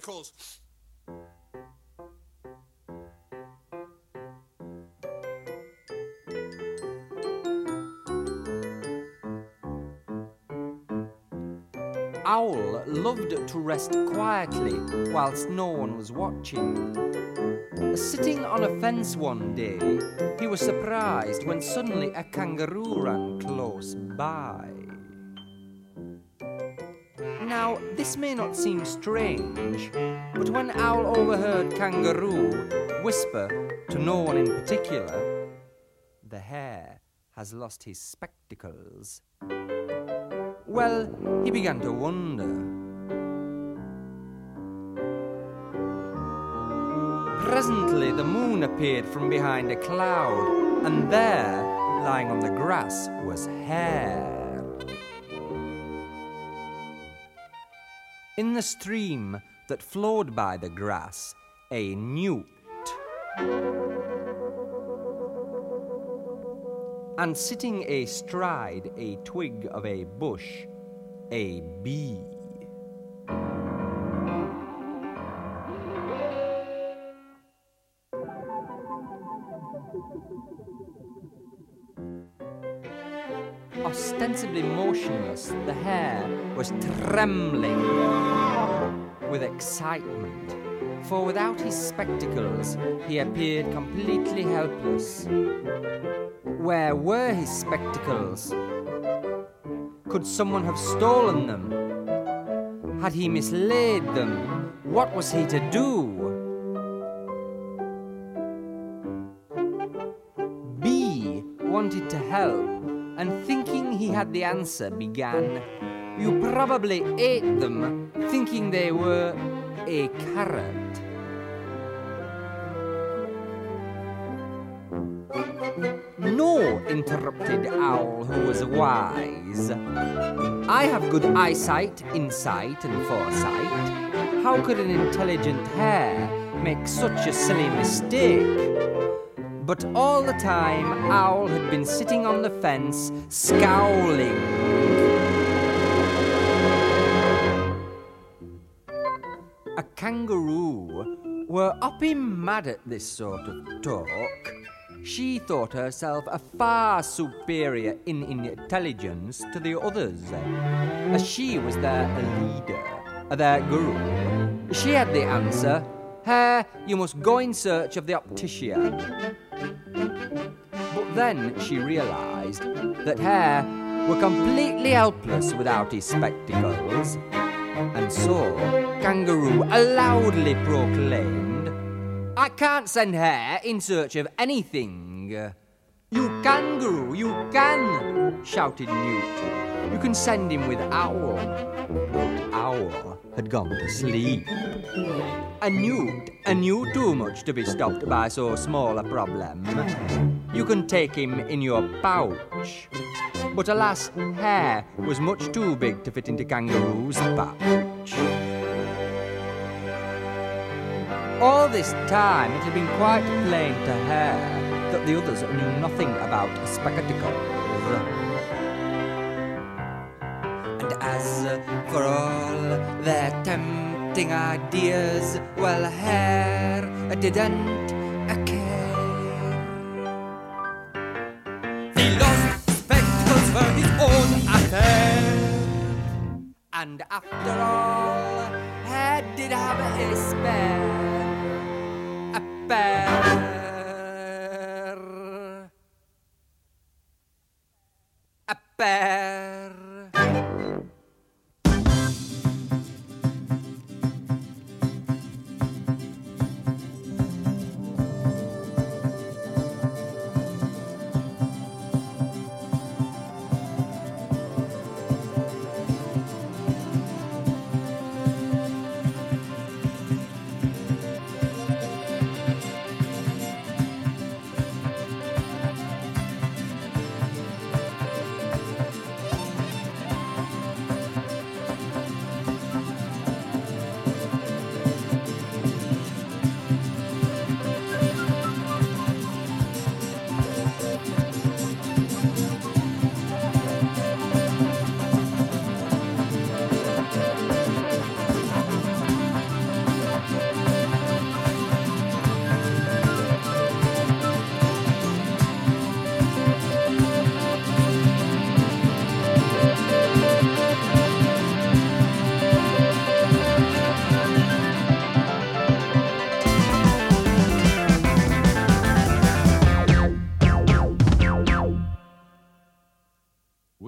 spectacles. Owl loved to rest quietly whilst no one was watching. Sitting on a fence one day, he was surprised when suddenly a kangaroo ran close by. Now, this may not seem strange, but when Owl overheard Kangaroo whisper to no one in particular, "The hare has lost his spectacles," well, he began to wonder. Presently, the moon appeared from behind a cloud, and there, lying on the grass, was Hare. In the stream that flowed by the grass, a newt, and sitting astride a twig of a bush, a bee. Ostensibly motionless, the hare was trembling with excitement, for without his spectacles he appeared completely helpless. Where were his spectacles? Could someone have stolen them? Had he mislaid them? What was he to do? B wanted to help, and thinking he had the answer, began, "You probably ate them, thinking they were a carrot." "No," interrupted Owl, who was wise. "I have good eyesight, insight, and foresight. How could an intelligent hare make such a silly mistake?" But all the time, Owl had been sitting on the fence, scowling. A kangaroo were upping mad at this sort of talk. She thought herself a far superior in intelligence to the others, as she was their leader, their guru. She had the answer. "Hare, you must go in search of the optician." But then she realised that Hare were completely helpless without his spectacles, and so Kangaroo loudly proclaimed, "I can't send Hare in search of anything." "You kangaroo, you can," shouted Newt. "You can send him with Owl." But Owl had gone to sleep. And Newt knew too much to be stopped by so small a problem. You can take him in your pouch. But alas, Hare was much too big to fit into Kangaroo's pouch. All this time it had been quite plain to Hare that the others knew nothing about spectacles. And as for all their tempting ideas, well, Hare didn't care. He lost spectacles for his own affair. And after all, Hare did have a spare. A pair. A pair.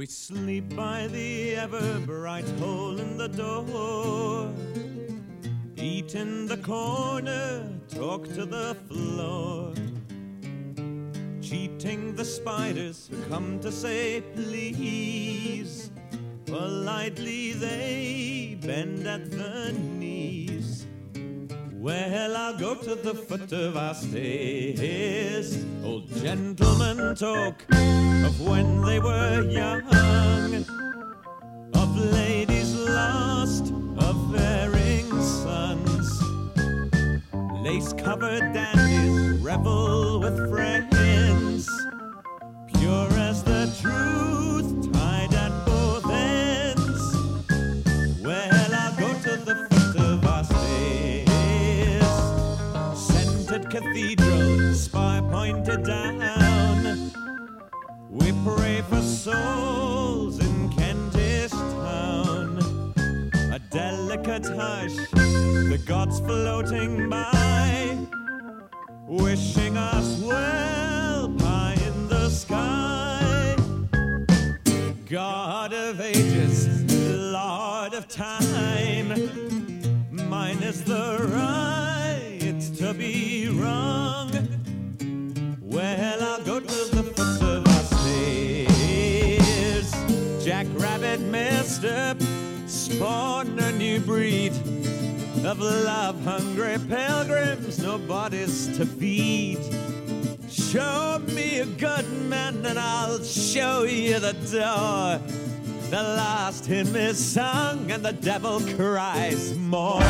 We sleep by the ever-bright hole in the door, eat in the corner, talk to the floor, cheating the spiders who come to say please. Politely they bend at the knees. Well, I'll go to the foot of our stairs. Old gentlemen talk of when they were young, of ladies lost, of erring sons. Lace-covered dandies revel with friends, pure as the truth, tied at both ends. Well, I'll go to the foot of our stairs. Scented cathedral, spire pointed down. We pray for souls in Kentish Town. A delicate hush, the gods floating by, wishing us well, pie in the sky. God of ages, Lord of time, mine is the right to be wrong. Well, I'll go to the foot of our stairs. Jack Rabbit messed up, spawn a new breed of love-hungry pilgrims, no bodies to feed. Show me a good man and I'll show you the door. The last hymn is sung and the devil cries more.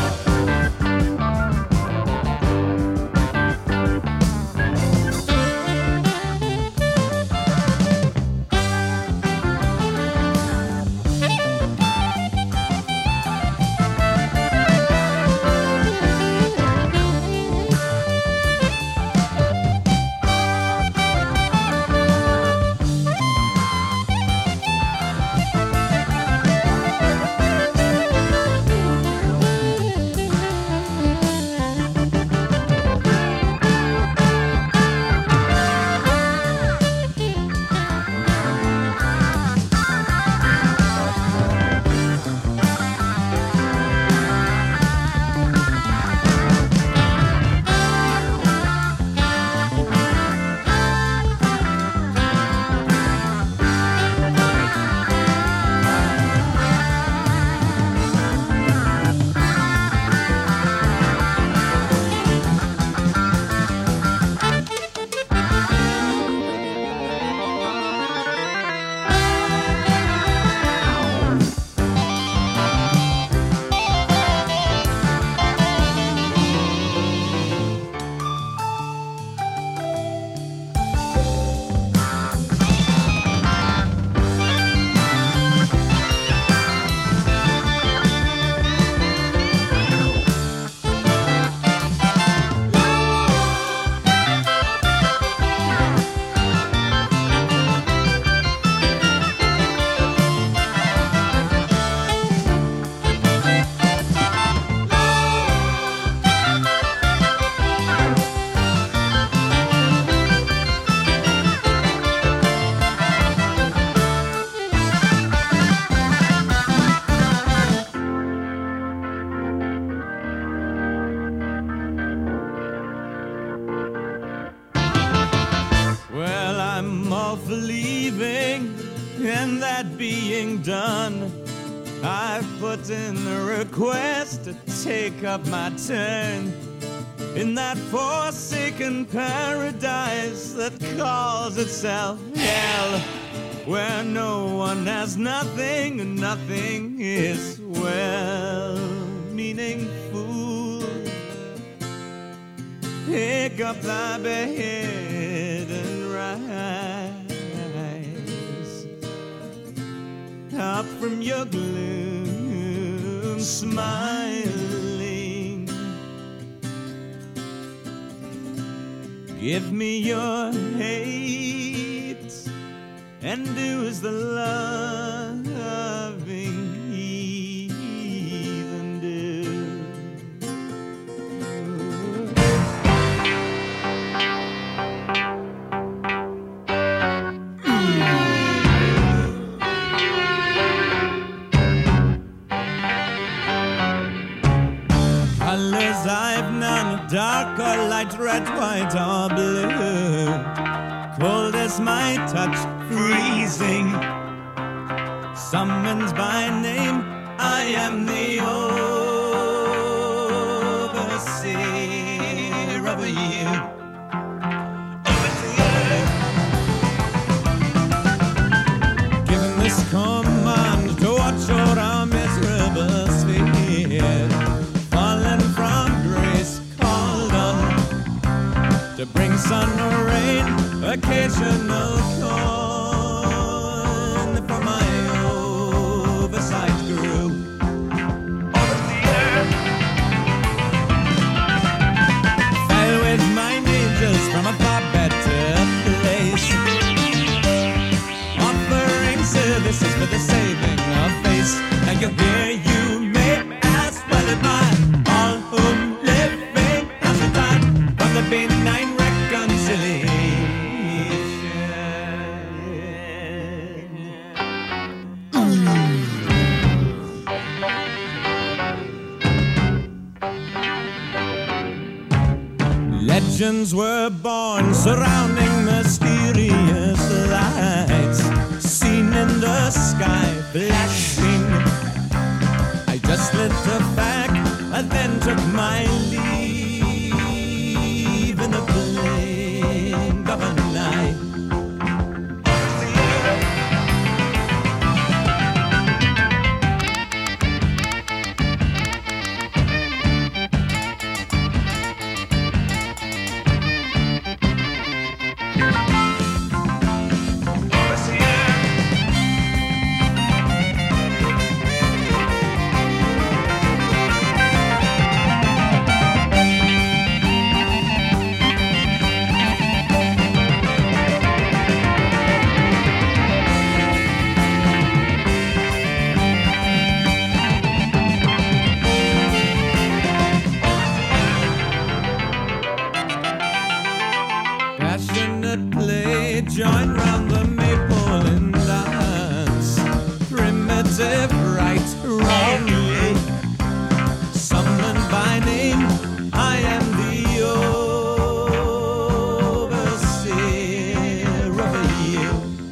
and that being done, I've put in a request to take up my turn in that forsaken paradise that calls itself hell, where no one has nothing and nothing is well-meaning fool. Pick up thy bed and rise up from your gloom, smiling. Give me your hate and do as the loving heathen do. cold as my touch, freezing. Summons by name, I am the overseer of you. Given this command to watch o'er our miserable sphere, fallen from grace, called on to bring sun or rain, occasional corn for my oversight grew. Overseer, fell with mine angels from a far better place, offering services for the saving of face. Now you hear, you may as well admire all whom living has retired from the benign reconciliation. Legends were born surrounding mysterious lights, seen in the sky flashing. I just lit a back and then took my leave in the blink of an eye. Passionate play, join round the maple and dance. Primitive right, wrongly summoned by name, I am the overseer of you.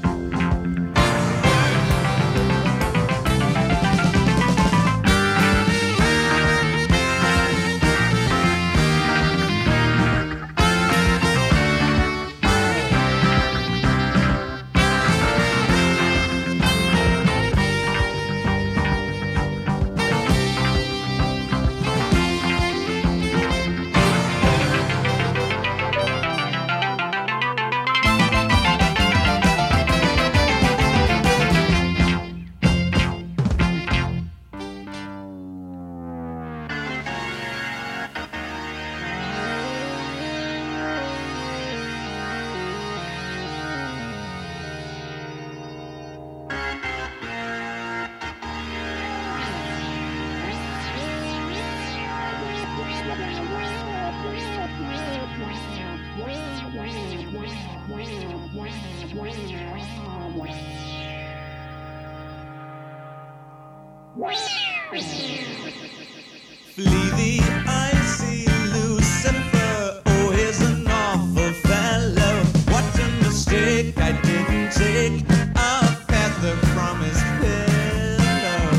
Flee the icy Lucifer, oh, he's an awful fellow. What a mistake, I didn't take a feather from his pillow.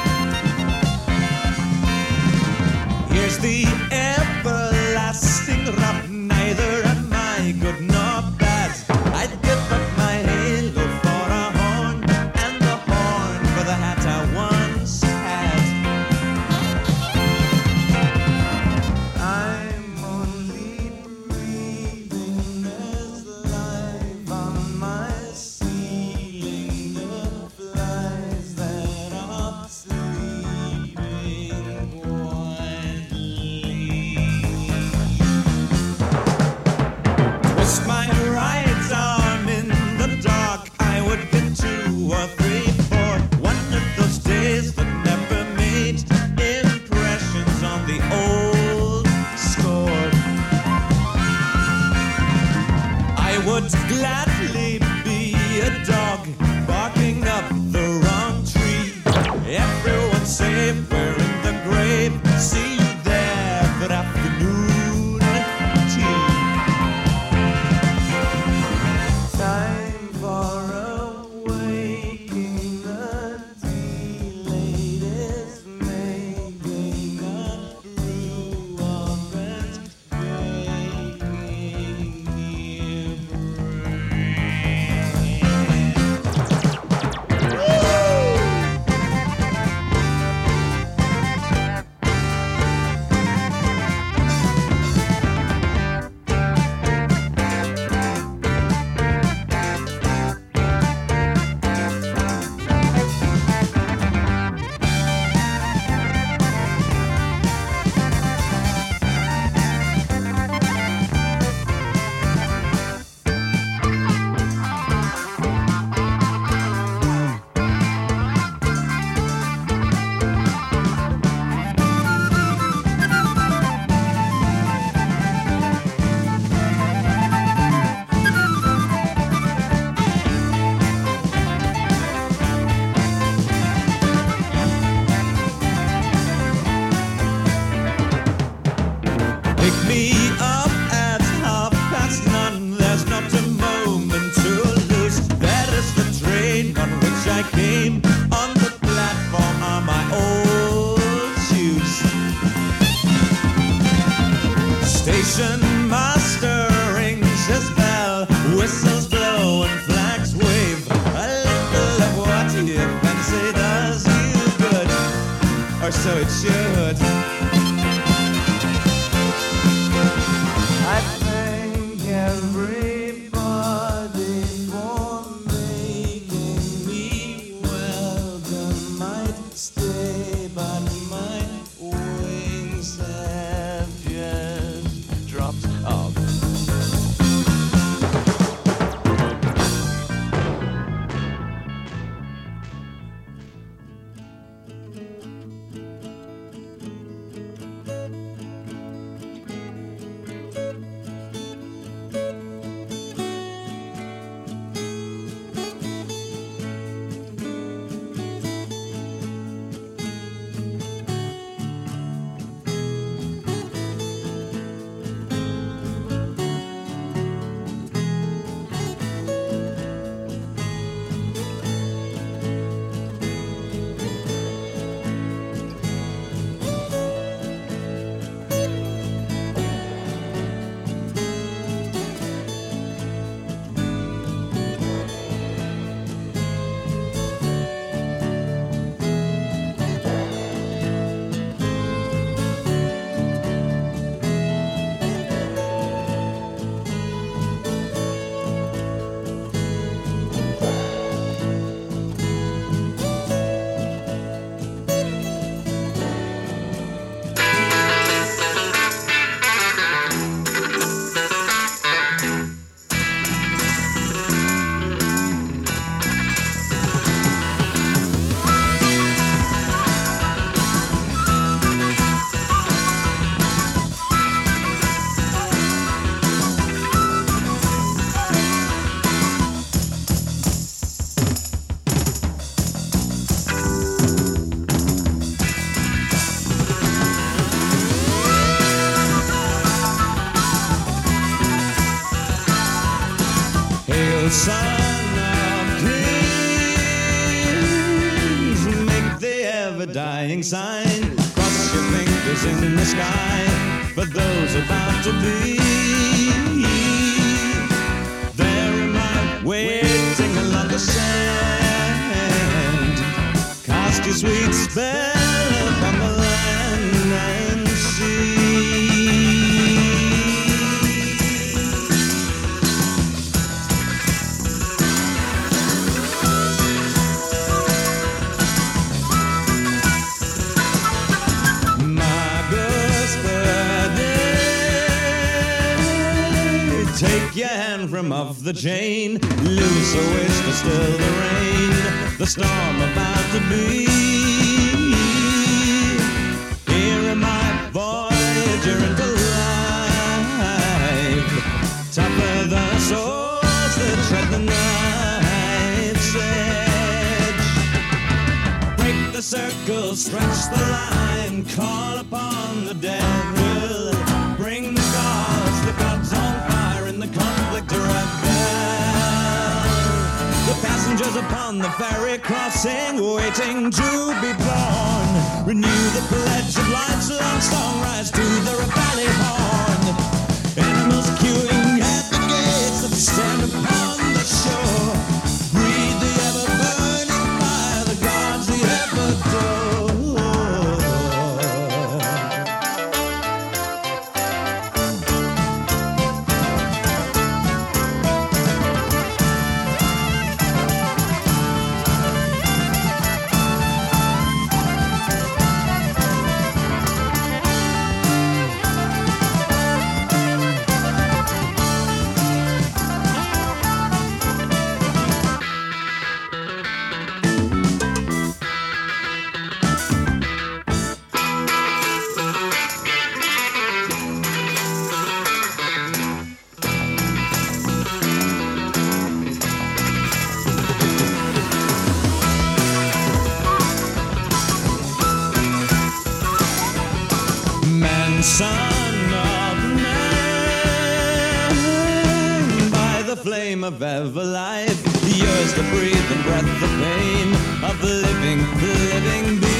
Here's the everlasting rub, neither am I good nor bad. I'd give up my halo for a horn, and the horn for the hat I once had. I'm only breathing as life on my ceiling that flies. or so it should. I thank everybody for making me welcome. Might stay, but my wings have just dropped off. Son of kings, make the ever-dying sign. Cross your fingers in the sky for those about to be. There am I, waiting along the sand. Cast your sweet spell upon the land and sea. Take your hand from off the chain, loose a wish to still the rain, the storm about to be. Here am I, voyager into life, tougher the swords that tread the knife's edge. Break the circle, stretch the line, call upon the devil, bring the gods on fire in the conflict rebel. The passengers upon the ferry crossing, waiting to be born. Renew the pledge of life's long song, rise to the valley horn. Animals queuing at the gates that stand upon the shore. Breathe the ever-burning fire, the gods the ever-adore. Son of man, by the flame of ever life, yours the breathe and breath, the pain of living being.